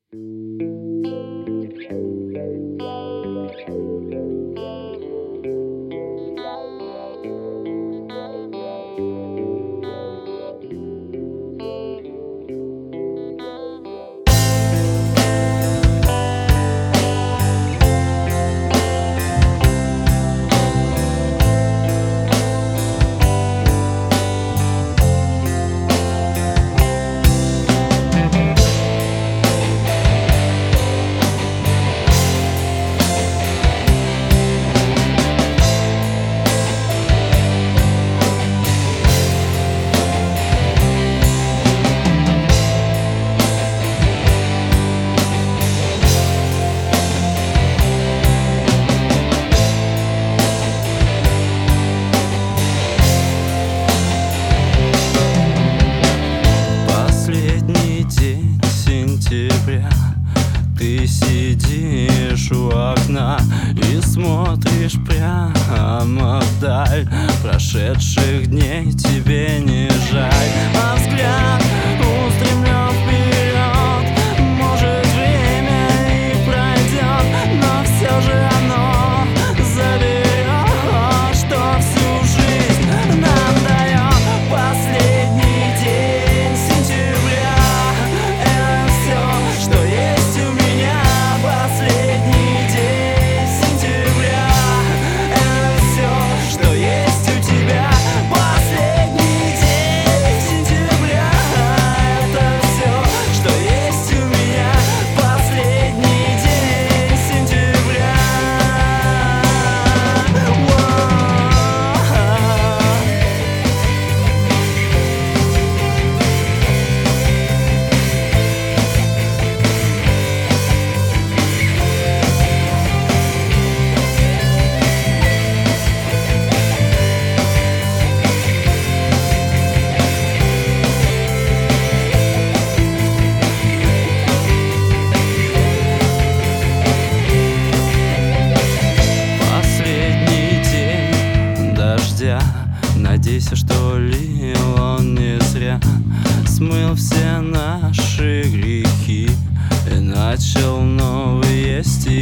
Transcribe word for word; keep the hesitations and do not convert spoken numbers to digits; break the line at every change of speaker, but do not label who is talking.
Ты сидишь у окна и смотришь прямо вдаль. Прошедших дней тебе не жаль, а взгляд устремлен вперед. Может, время и пройдет, но все же оно заберет, что всю жизнь нам дает. Последний день сентября — это все, что есть у меня. Последний день сентября — это все, что есть у тебя. Последний день сентября — это все, что есть у меня. Последний день сентября. Надейся, что лил он не зря, смыл все наши грехи и начал новый есть.